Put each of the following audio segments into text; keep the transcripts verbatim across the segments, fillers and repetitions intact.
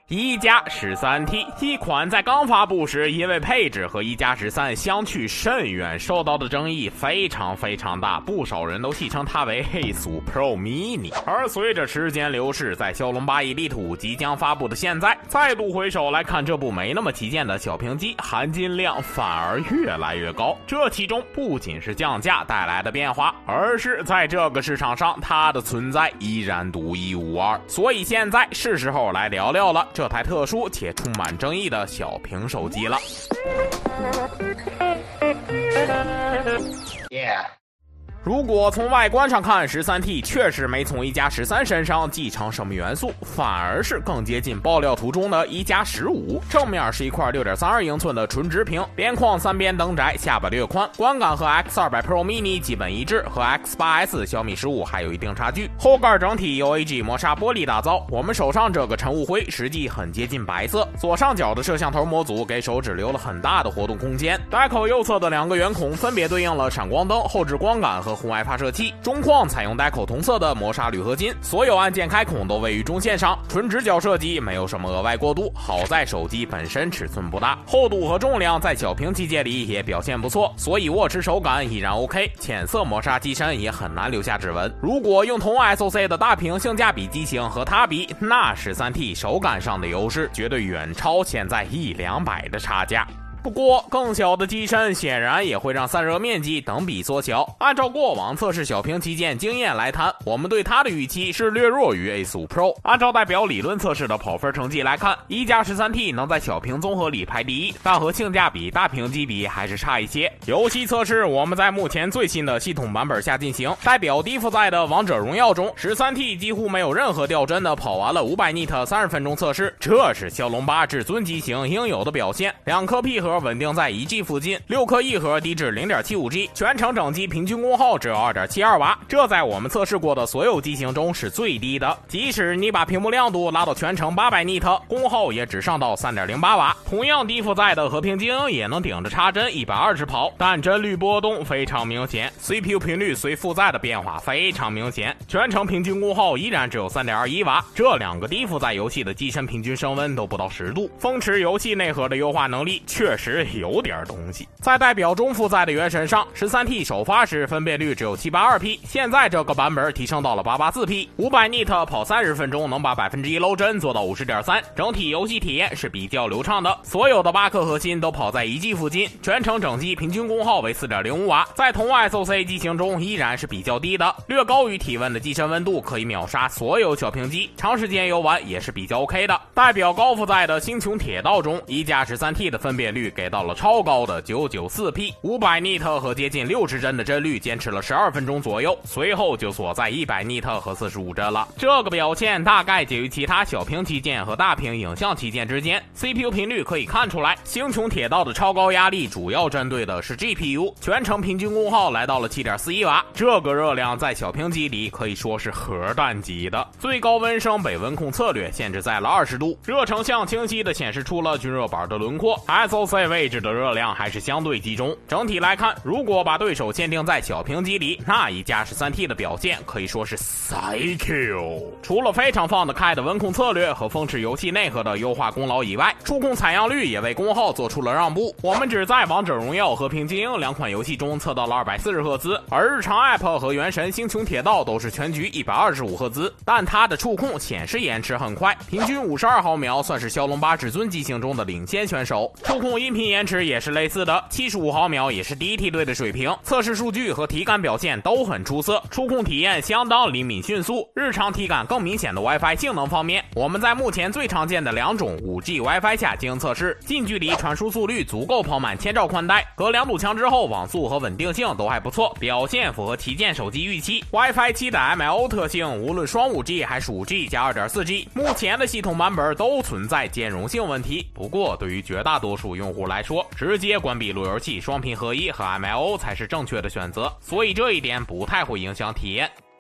一加十三 T 一款在刚发布时因为配置和一加十三相去甚远受到的争议非常非常大，不少人都戏称它为 Asus Pro Mini。 而随着时间流逝，在骁龙八 Elite 五即将发布的现在，再度回首来看这部没那么旗舰的小屏机，含金量反而越来越高。这其中不仅是降价带来的变化，而是在这个市场上它的存在依然独一无二。所以现在是时候来聊聊了这台特殊且充满争议的小屏手机了。 Yeah。 如果从外观上看， 十三 T 确实没从一加十三身上继承什么元素，反而是更接近爆料图中的一加十五。正面是一块 六点三二英寸的纯直屏，边框三边灯窄，下巴略宽，观感和 X 二百 Pro Mini 基本一致，和 X 八 S 小米十五还有一定差距。后盖整体由 A G 磨砂玻璃打造，我们手上这个晨雾灰实际很接近白色。左上角的摄像头模组给手指留了很大的活动空间，带口右侧的两个圆孔分别对应了闪光灯、后置光感和红外发射器，中框采用带口同色的磨砂铝合金，所有按键开孔都位于中线上，纯直角设计，没有什么额外过渡。好在手机本身尺寸不大，厚度和重量在小屏机界里也表现不错，所以握持手感依然 OK， 浅色磨砂机身也很难留下指纹。如果用同 S O C 的大屏性价比机型和它比，那 十三 T 手感上的优势绝对远超现在一两百的差价。不过更小的机身显然也会让散热面积等比缩小。按照过往测试小屏旗舰经验来谈，我们对它的预期是略弱于 Asus Pro。 按照代表理论测试的跑分成绩来看，一加十三 T 能在小屏综合里排第一，但和性价比大屏机比还是差一些。游戏测试我们在目前最新的系统版本下进行，代表低负载的王者荣耀中， 十三 T 几乎没有任何掉帧的跑完了五百 nit 三十分钟测试，这是骁龙八至尊机型应有的表现。两颗 P 核稳定在 一 G 附近，六颗 E 核低至 零点七五 G， 全程整机平均功耗只有 二点七二瓦，这在我们测试过的所有机型中是最低的。即使你把屏幕亮度拉到全程八百 nit， 功耗也只上到 三点零八瓦。同样低负载的和平精英也能顶着插帧一百二十跑，但帧率波动非常明显， C P U 频率随负载的变化非常明显，全程平均功耗依然只有 三点二一瓦。这两个低负载游戏的机身平均升温都不到十度，风驰游戏内核的优化能力确实有点东西。在代表中负载的原神上， 十三 T 首发时分辨率只有 七百八十二 P， 现在这个版本提升到了 八百八十四 P， 五百 nit 跑三十分钟能把 百分之一 漏帧做到 五十点三， 整体游戏体验是比较流畅的。所有的八颗核心都跑在一 G 附近，全程整机平均功耗为 四点零五瓦，在同 S O C 机型中依然是比较低的，略高于体温的机身温度可以秒杀所有小屏机，长时间游玩也是比较 OK 的。代表高负载的星穹铁道中，一加十三 T 的分辨率给到了超高的 九百九十四 P， 五百 nit 和接近六十帧的帧率坚持了十二分钟左右，随后就锁在一百 nit 和四十五帧了。这个表现大概介于其他小屏旗舰和大屏影像旗舰之间。 C P U 频率可以看出来，星穹铁道的超高压力主要针对的是 G P U， 全程平均功耗来到了 七点四一瓦，这个热量在小屏机里可以说是核弹级的。最高温升北温控策略限制在了二十度，热成像清晰的显示出了均热板的轮廓， S O C 位置的热量还是相对集中。整体来看，如果把对手限定在小屏机里，那一加十三 T 的表现可以说是 Psycho。 除了非常放得开的温控策略和风驰游戏内核的优化功劳以外，触控采样率也为功耗做出了让步。我们只在王者荣耀和平精英两款游戏中测到了二百四十赫兹，而日常 App 和原神星穹铁道都是全局一百二十五赫兹，但它的触控显示延迟很快，平均五十二毫秒，算是骁龙八至尊机型中的领先选手。触控音频延迟也是类似的，七十五毫秒也是第一梯队的水平。测试数据和体感表现都很出色，触控体验相当灵敏迅速。日常体感更明显的 WiFi 性能方面，我们在目前最常见的两种 五 G WiFi 下进行测试，近距离传输速率足够跑满千兆宽带，隔两堵墙之后网速和稳定性都还不错，表现符合旗舰手机预期。 WiFi 七的 M L O 特性，无论双 五 G 还是 五 G 加 二点四 G， 目前的系统版本都存在兼容性问题。不过对于绝大多数用户来说，直接关闭路由器双频合一和 M L O 才是正确的选择，所以这一点不太会影响体验。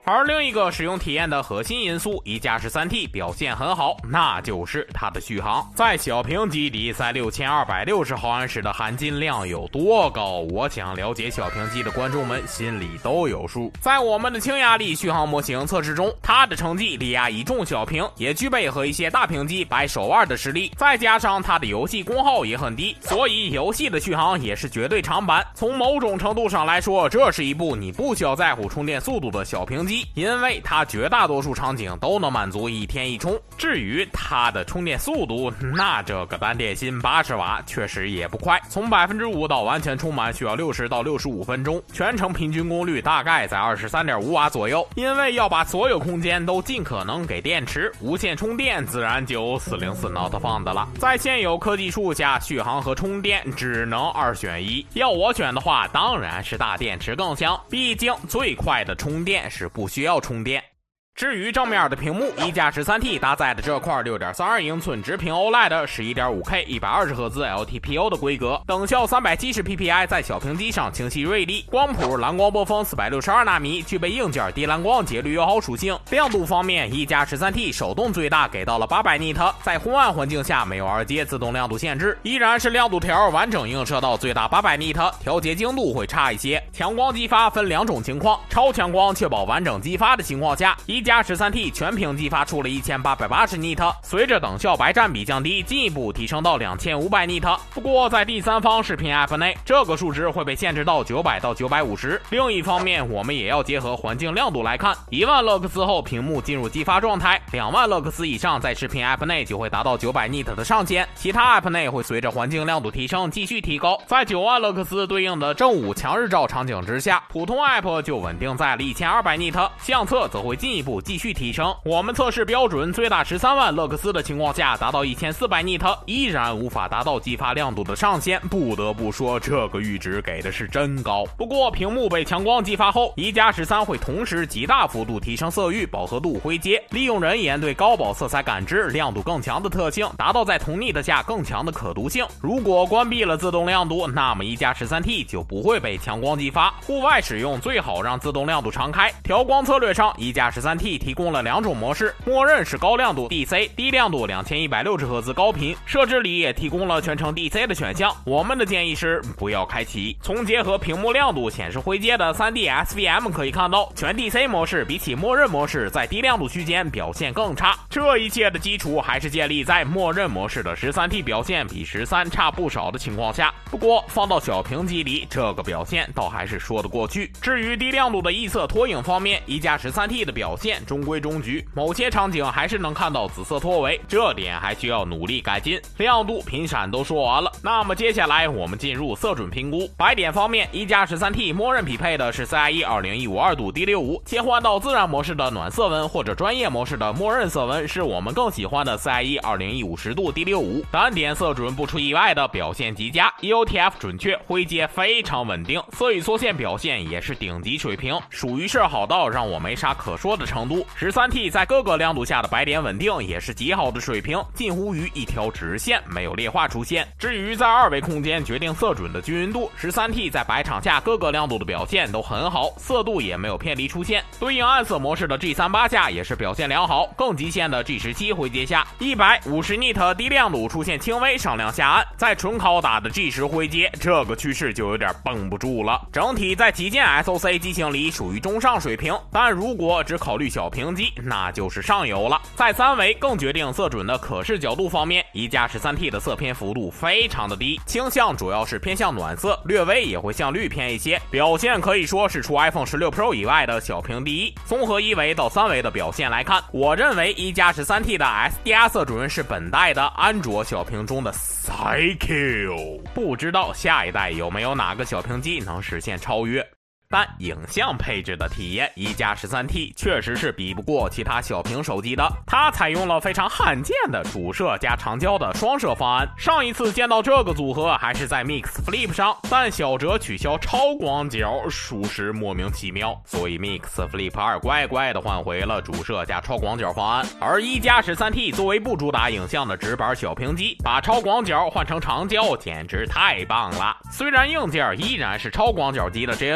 而另一个使用体验的核心因素，一加十三 T 表现很好，那就是它的续航。在小屏机里，在六千二百六十毫安时的含金量有多高，我想了解小屏机的观众们心里都有数。在我们的轻压力续航模型测试中，它的成绩力压一众小屏，也具备和一些大屏机掰手腕的实力，再加上它的游戏功耗也很低，所以游戏的续航也是绝对长板。从某种程度上来说，这是一部你不需要在乎充电速度的小屏机，因为它绝大多数场景都能满足一天一充。至于它的充电速度，那这个单电芯八十瓦确实也不快，从 百分之五 到完全充满需要六十到六十五分钟，全程平均功率大概在 二十三点五瓦左右。因为要把所有空间都尽可能给电池，无线充电自然就四零四 Not Found 了。在现有科技树下，续航和充电只能二选一，要我选的话，当然是大电池更香，毕竟最快的充电是不需要充电。至于正面的屏幕，一加十三 T 搭载的这块 六点三二英寸直屏 O L E D 是 一点五K 一百二十赫兹 L T P O 的规格，等效 三百七十 P P I， 在小屏机上清晰锐利，光谱蓝光波峰四百六十二纳米，具备硬件低蓝光节律友好属性。亮度方面，一加十三 T 手动最大给到了八百 nit， 在昏暗环境下没有二阶自动亮度限制，依然是亮度条完整映射到最大八百 nit， 调节精度会差一些。强光激发分两种情况，超强光确保完整激发的情况下，一加十三 T 全屏激发出了一千八百八十 nit， 随着等效白占比降低，进一步提升到两千五百 nit。 不过在第三方视频 App 内，这个数值会被限制到九百到九百五十。另一方面，我们也要结合环境亮度来看，一万勒克斯后屏幕进入激发状态，两万勒克斯以上在视频 App 内就会达到九百 nit 的上限，其他 App 内会随着环境亮度提升继续提高。在九万勒克斯对应的正午强日照场景之下，普通 App 就稳定在了一千二百 nit， 相册则会进一步继续提升。我们测试标准最大十三万勒克斯的情况下达到一千四百 nit， 依然无法达到激发亮度的上限，不得不说这个阈值给的是真高。不过屏幕被强光激发后，一加十三会同时极大幅度提升色域、饱和度、灰阶，利用人眼对高饱色彩感知、亮度更强的特性，达到在同 nit 下更强的可读性。如果关闭了自动亮度，那么一加十三 T 就不会被强光激发。户外使用最好让自动亮度常开。调光策略上，一加十三 T 提供了两种模式，默认是高亮度 D C， 低亮度两千一百六十赫兹高频，设置里也提供了全程 D C 的选项。我们的建议是不要开启。从结合屏幕亮度显示灰阶的 三 D S V M 可以看到，全 D C 模式比起默认模式在低亮度区间表现更差。这一切的基础还是建立在默认模式的十三 T 表现比十三差不少的情况下。不过放到小屏机里，这个表现倒还是说得过去。至于低亮度的异色拖影方面，一加十三 T 的表现中规中矩，某些场景还是能看到紫色脱尾，这点还需要努力改进。亮度、频闪都说完了，那么接下来我们进入色准评估。白点方面，一加十三 T 默认匹配的是 C I E 二零一五二度 D 六十五， 切换到自然模式的暖色温或者专业模式的默认色温是我们更喜欢的 C I E 二零一五十度 D 六十五。单点色准不出意外的表现极佳， E O T F 准确，灰阶非常稳定，色域缩线表现也是顶级水平，属于是好到让我没啥可说的程度。十三 T 在各个亮度下的白点稳定也是极好的水平，近乎于一条直线，没有劣化出现。至于在二维空间决定色准的均匀度， 十三 T 在白场下各个亮度的表现都很好，色度也没有偏离出现。对应暗色模式的 G 三十八 下也是表现良好，更极限的 G 十七 灰阶下一百五十 nit 低亮度出现轻微上亮下暗，在纯拷打的 G 十 灰阶，这个趋势就有点绷不住了。整体在旗舰 S O C 机型里属于中上水平，但如果只考虑小屏机，那就是上游了。在三维更决定色准的可视角度方面，一加十三 T 的色偏幅度非常的低，倾向主要是偏向暖色，略微也会向绿偏一些，表现可以说是除 iPhone 十六 Pro 以外的小屏第一。综合一维到三维的表现来看，我认为一加十三 T 的 S D R 色准是本代的安卓小屏中的 Psycho， 不知道下一代有没有哪个小屏机能实现超越。但影像配置的体验，一加十三 T 确实是比不过其他小屏手机的。它采用了非常罕见的主摄加长焦的双摄方案。上一次见到这个组合还是在 Mix Flip 上，但小哲取消超广角，属实莫名其妙，所以 Mix Flip 二乖乖的换回了主摄加超广角方案。而一加十三 T 作为不主打影像的直板小屏机，把超广角换成长焦，简直太棒了。虽然硬件依然是超广角机的 J N 五 加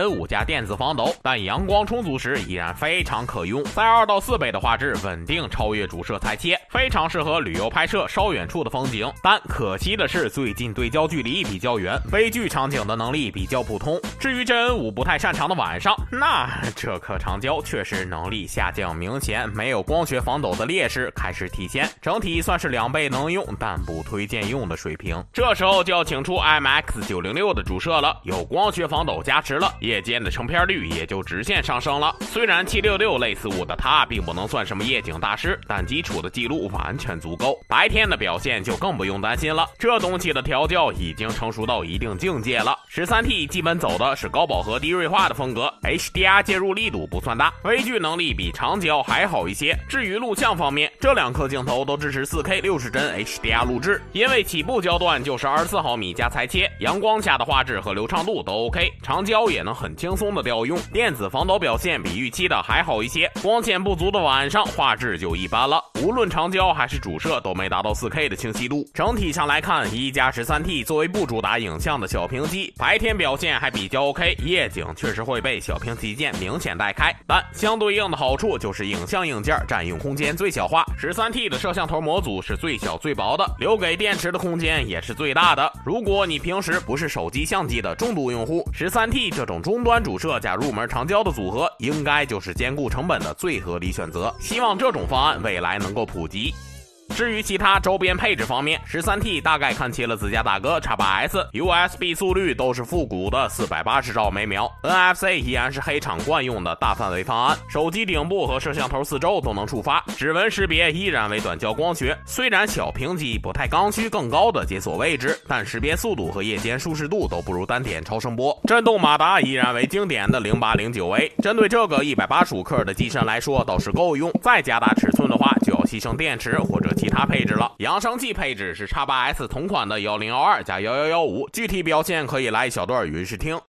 电子防抖，但阳光充足时依然非常可用，在二到四倍的画质稳定超越主摄裁切，非常适合旅游拍摄稍远处的风景。但可惜的是，最近对焦距离比较远，微距场景的能力比较普通。至于真 N 五 不太擅长的晚上，那这颗长焦确实能力下降明显，没有光学防抖的劣势开始体现，整体算是两倍能用但不推荐用的水平。这时候就要请出 I M X 九零六 的主摄了，有光学防抖加持了，夜间的成片率也就直线上升了。虽然七六六类似五的它并不能算什么夜景大师，但基础的记录完全足够，白天的表现就更不用担心了。这东西的调教已经成熟到一定境界了。 十三 T 基本走的是高饱和低锐化的风格， H D R 介入力度不算大，微距能力比长焦还好一些。至于录像方面，这两颗镜头都支持 四K 六十帧 H D R 录制，因为起步焦段就是二十四毫米加裁切，阳光下的画质和流畅度都 OK， 长焦也能很轻松的调用。电子防抖表现比预期的还好一些，光线不足的晚上画质就一般了，无论长焦还是主摄都没达到 四K 的清晰度。整体上来看，一加 十三 T 作为不主打影像的小屏机，白天表现还比较 OK， 夜景确实会被小屏旗舰明显带开，但相对应的好处就是影像硬件占用空间最小化。 十三 T 的摄像头模组是最小最薄的，留给电池的空间也是最大的。如果你平时不是手机相机的重度用户， 十三 T 这种终端主摄加入门长焦的组合应该就是兼顾成本的最合理选择，希望这种方案未来能够普及。至于其他周边配置方面， 十三 T 大概看齐了自家大哥 X 八 S，U S B 速率都是复古的四百八十兆每秒， N F C 依然是黑厂惯用的大范围方案，手机顶部和摄像头四周都能触发，指纹识别依然为短焦光学，虽然小屏机不太刚需更高的解锁位置，但识别速度和夜间舒适度都不如单点超声波。震动马达依然为经典的 零八零九 A， 针对这个一百八十五克的机身来说倒是够用，再加大尺寸的话就要牺牲电池或者其他配置了。扬声器配置是 X 八 S 同款的一零一二加一一一五，具体表现可以来一小段语音试听。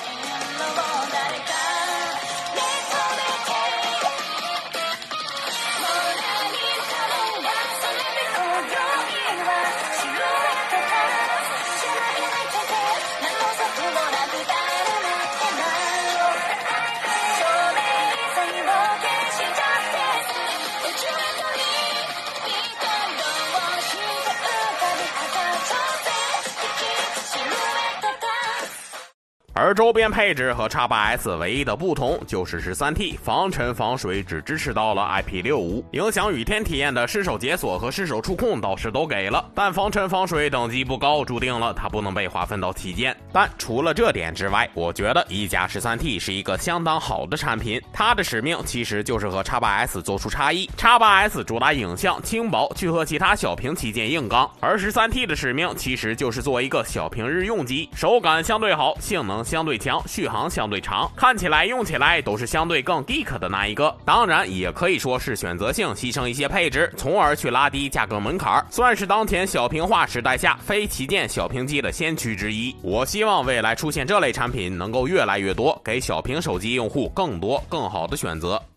而周边配置和 X 八 S 唯一的不同就是 十三 T 防尘防水只支持到了 I P 六十五， 影响雨天体验的失手解锁和失手触控倒是都给了，但防尘防水等级不高，注定了它不能被划分到旗舰。但除了这点之外，我觉得一加 十三 T 是一个相当好的产品，它的使命其实就是和 X 八 S 做出差异。 X 八 S 主打影像轻薄，去和其他小屏旗舰硬刚，而 十三 T 的使命其实就是做一个小屏日用机，手感相对好，性能相对强，续航相对长，看起来用起来都是相对更 geek 的那一个。当然也可以说是选择性牺牲一些配置，从而去拉低价格门槛，算是当前小屏化时代下非旗舰小屏机的先驱之一。我希望未来出现这类产品能够越来越多，给小屏手机用户更多更好的选择。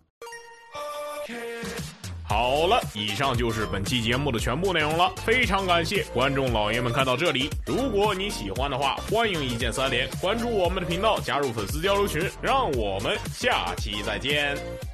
好了，以上就是本期节目的全部内容了，非常感谢观众老爷们看到这里。如果你喜欢的话，欢迎一键三连，关注我们的频道，加入粉丝交流群，让我们下期再见。